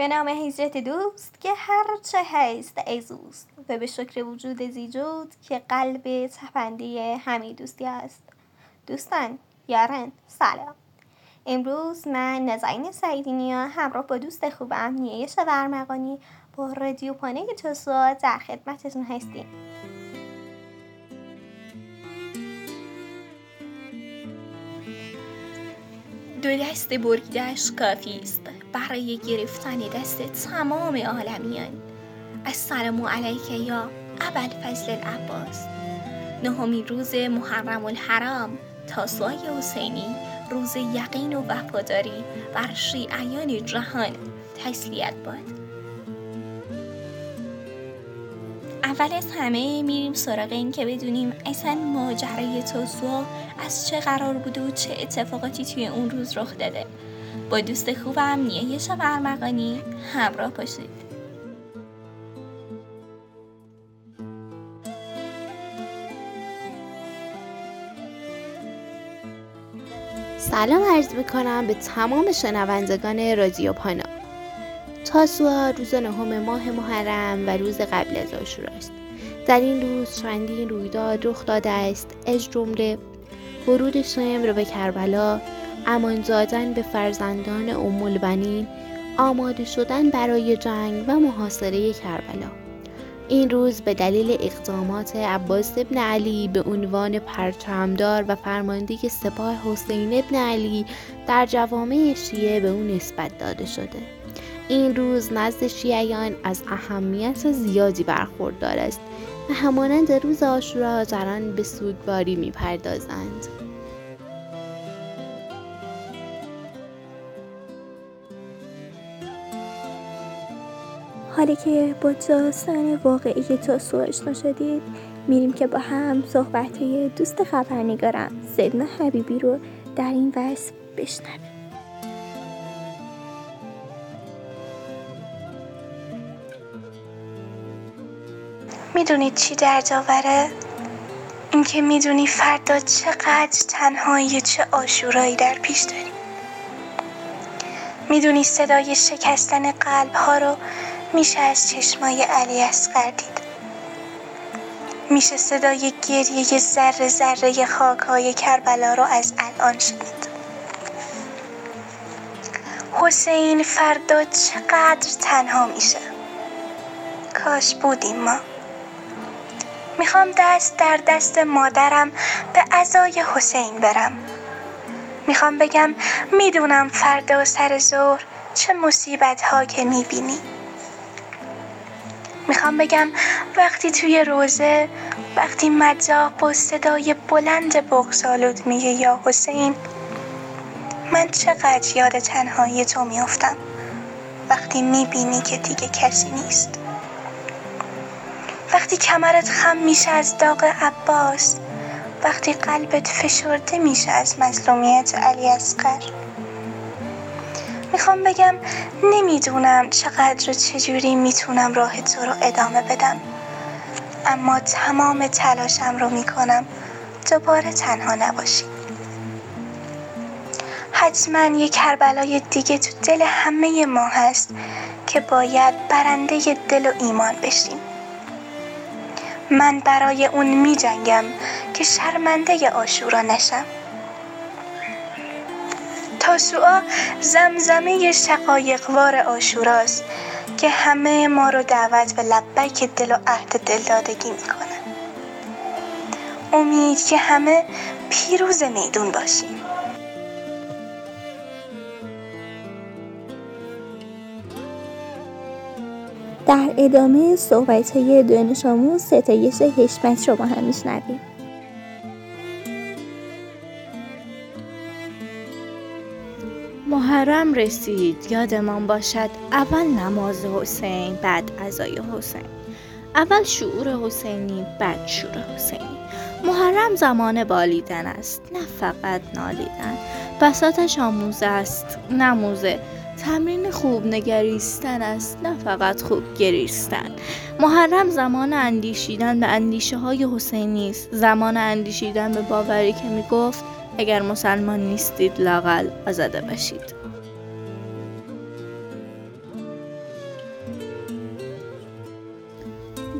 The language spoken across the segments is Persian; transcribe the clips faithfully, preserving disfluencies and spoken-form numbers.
به نام هجرت دوست که هر چه هست ایزوست و به شکر وجود زیجود که قلب تپنده همه دوستی است. دوستان، یاران، سلام. امروز من نازنین سعیدینیا همراه با دوست خوبم نیایش ورمغانی با رادیو پانه توسعه در خدمتتون هستیم. دو دست بریده‌اش کافی است برای گرفتن دست تمام عالمیان. السلام علیک یا ابوالفضل العباس. نهمین روز محرم الحرام تاسوعای حسینی، روز یقین و وفاداری بر شیعیان جهان تسلیت باد. اول از همه میریم سراغ این که بدونیم اصلا ماجرای تاسوعا از چه قرار بوده و چه اتفاقاتی توی اون روز رخ داده. با دوست خوبم نیایش ورمغانی همراه باشید. سلام عرض میکنم به تمام شنوندگان رادیو پانا. تاسوعا روز نهم ماه محرم و روز قبل از عاشورا است. در این روز چندین رویداد رخ داده است، از جمله ورود شمر به کربلا، امان دادن به فرزندان ام البنین، آماده شدن برای جنگ و محاصره کربلا. این روز به دلیل اقدامات عباس ابن علی به عنوان پرچمدار و فرمانده سپاه حسین ابن علی در جوامع شیعه به او نسبت داده شده. این روز نزد شیعیان از اهمیت زیادی برخوردار است و همانند روز عاشورا در آن به سوگواری می‌پردازند. حالی که با داستان واقعی تاسوعا آشنا شدید، میریم که با هم صحبت‌های دوست خبرنگارم سیدنا حبیبی رو در این وصف بشنویم. میدونید چی درجاوره؟ این که میدونی فردا چقدر تنهایی، چه عاشورایی در پیش داری. میدونی صدای شکستن قلب ها رو میشه از چشمای علی اصغر دید. میشه صدای گریه ذره ذره خاک های کربلا رو از الان شنید. حسین فردا چقدر تنها میشه. کاش بودیم ما. میخوام دست در دست مادرم به عزای حسین برم. میخوام بگم میدونم فردا سر ظهر چه مصیبت ها که میبینی. میخوام بگم وقتی توی روزه، وقتی مجاق با صدای بلند بغض‌آلود میگه یا حسین، من چقدر یاد تنهایی تو میافتم وقتی میبینی که دیگه کسی نیست. وقتی کمرت خم میشه از داغ عباس، وقتی قلبت فشرده میشه از مظلومیت علی اصغر. میخوام بگم نمیدونم چقدر و چجوری میتونم راه تو رو ادامه بدم، اما تمام تلاشم رو میکنم دوباره تنها نباشی. حتما یه کربلای دیگه تو دل همه ما هست که باید برنده دل و ایمان بشیم. من برای اون می جنگم که شرمنده عاشورا نشم. تاسوعا زمزمه شقایقوار عاشوراست که همه ما رو دعوت به لبیک دل و عهد دلدادگی میکنه. امید که همه پیروز میدون باشیم. در ادامه صحبت‌های دانش آموز ستایش حشمت رو با هم میشنویم. محرم رسید، یادمان باشد اول نماز حسین، بعد عزای حسین. اول شعور حسینی، بعد شور حسینی. محرم زمان بالیدن است، نه فقط نالیدن. بساطش آموزه است، نه موزه. تمرین خوب نگریستن است، نه فقط خوب گریستن. محرم زمان اندیشیدن به اندیشه های حسینی است، زمان اندیشیدن به باوری که می گفت اگر مسلمان نیستید لااقل آزاده باشید.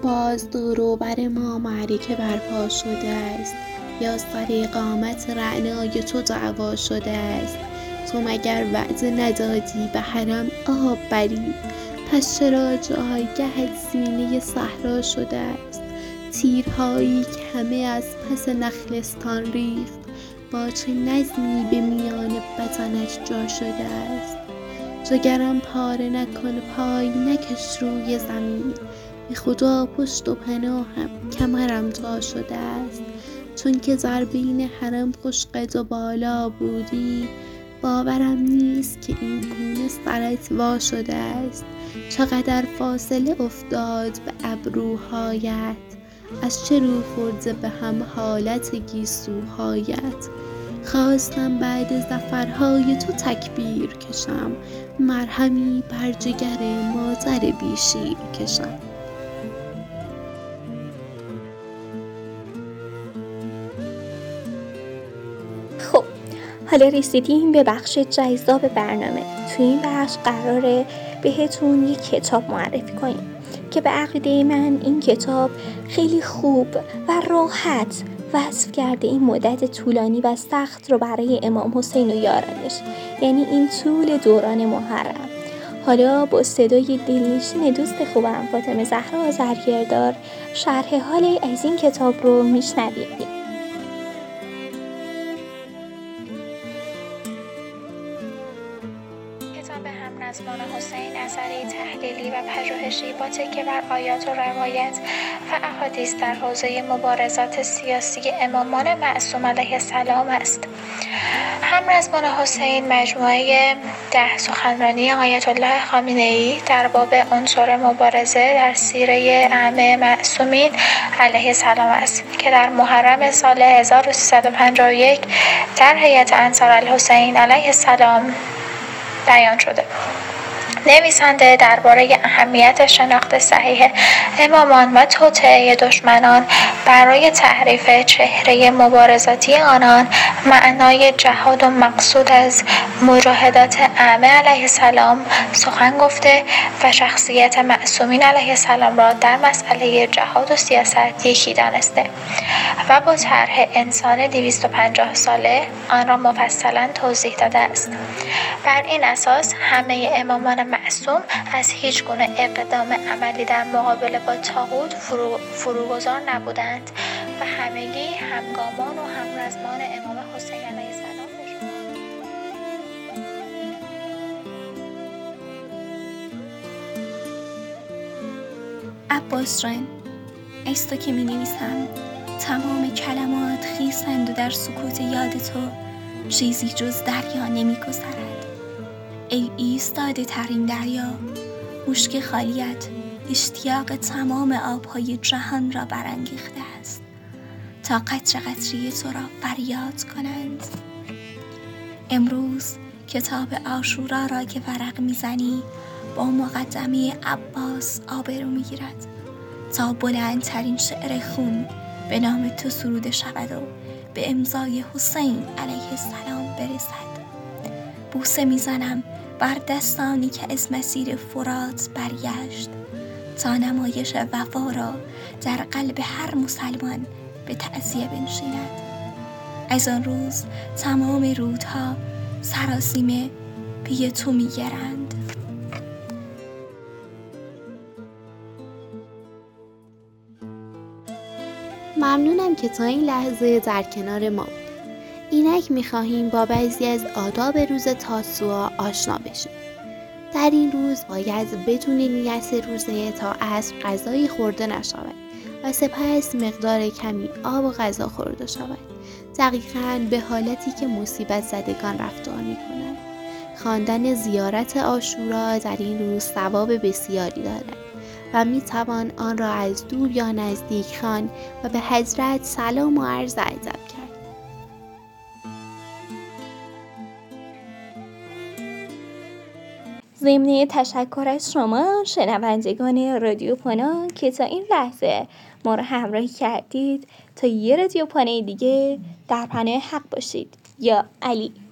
باز دور و بر ما معرکه برپا شده است، یا سر قامت رعنای تو دعوا شده است. تو مگر وعده ندادی به حرم آب بری؟ پس چرا جایگهت سینه صحرا شده است؟ تیرهایی که همه از پس نخلستان ریخت، با چه نظمی به میان بدنت جا شده است. جگرم پاره نکن، پای نکش روی زمین، به خدا پشت و پناهم کمرم تا شده است. چون که در بین حرم خوش قد و بالا بودی، باورم نیست که این گونه سرت وا شده است. چقدر فاصله افتاد به ابروهایت، از چه رو خورده به هم حالت گیسوهایت. خواستم بعد ظفرهای تو تکبیر کشم، مرهمی بر جگر مادر بیشیر کشم. خب حالا رسیدیم به بخش جذاب برنامه. تو این بخش قراره بهتون یک کتاب معرفی کنیم که به عقیده من این کتاب خیلی خوب و راحت وصف کرده این مدت طولانی و سخت رو برای امام حسین و یارانش، یعنی این طول دوران محرم. حالا با صدای دلنشین دوست خوبم فاطمه زهرا آذرگردار شرح حال از این کتاب رو میشنویم. کتاب همنظمان حسین اثری تحلیلی و پژوهشی با تکیه بر آیات و روایت و احادیث در حوزه مبارزات سیاسی امامان معصوم علیه السلام است. همنظمان حسین مجموعه ده سخنرانی آیت الله خامنه‌ای در باب عنصر مبارزه در سیره ائمه معصومین علیه السلام است که در محرم سال هزار و سیصد و پنجاه و یک در هیئت انصار الحسین علیه السلام بیان شده. نویسنده درباره اهمیت شناخت صحیح امامان و توطئه دشمنان برای تحریف چهره مبارزاتی آنان، معنای جهاد و مقصود از مجاهدات ائمه علیه السلام سخن گفته و شخصیت معصومین علیه السلام را در مسئله جهاد و سیاست یکی دانسته و با طرح انسان دویست و پنجاه ساله آن را مفصلا توضیح داده است. بر این اساس همه امامان معصوم از هیچ گونه اقدام عملی در مقابله با طاغوت فرو، فروگذار نبودند و همگی همگامان و همرزمان امام حسین علیه السلام بودند. عباس جان، از تو که می نویسم تمام کلمات خیسند و در سکوت یاد تو چیزی جز دریا نمی گذرد. ای ایستاده ترین دریا، مشک خالیت اشتیاق تمام آبهای جهان را برانگیخته است تا قطره قطره تو را فریاد کنند. امروز کتاب عاشورا را که ورق میزنی با مقدمه عباس آبرو میگیرد تا بلندترین شعر خون به نام تو سروده شود و به امضای حسین علیه السلام برسد. بوسه میزنم بر دستانی که از مسیر فرات برگشت تا نمایش وفا را در قلب هر مسلمان به تعزیه بنشیند. از آن روز تمام رودها سراسیمه پی تو میگرند. ممنونم که تا این لحظه در کنار ما بود. اینک می‌خواهیم با بعضی از آداب روز تاسوعا آشنا بشیم. در این روز باید بدون نیت روزه تا عصر غذایی خورده نشود و سپس مقدار کمی آب و غذا خورده شود، دقیقاً به حالتی که مصیبت زدگان رفتار می‌کنند. خواندن زیارت عاشورا در این روز ثواب بسیاری دارد و می‌توان آن را از دور یا نزدیک خواند و به حضرت سلام و عرض ادب کرد. ضمن تشکر از شما شنوندگان رادیو پانا که تا این لحظه ما رو همراهی کردید. تا یه رادیو پانای دیگه در پناه حق باشید. یا علی.